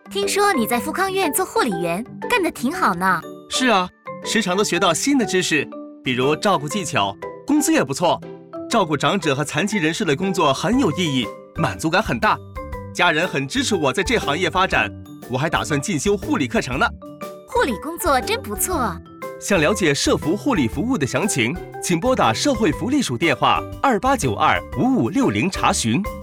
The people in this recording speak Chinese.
听说你在富康院做护理员，干得挺好呢。 是啊，时常都学到新的知识，比如照顾技巧，工资也不错。照顾长者和残疾人士的工作很有意义，满足感很大。家人很支持我在这行业发展，我还打算进修护理课程呢。 护理工作真不错。 想了解社福护理服务的详情，请拨打社会福利署电话28925560查询。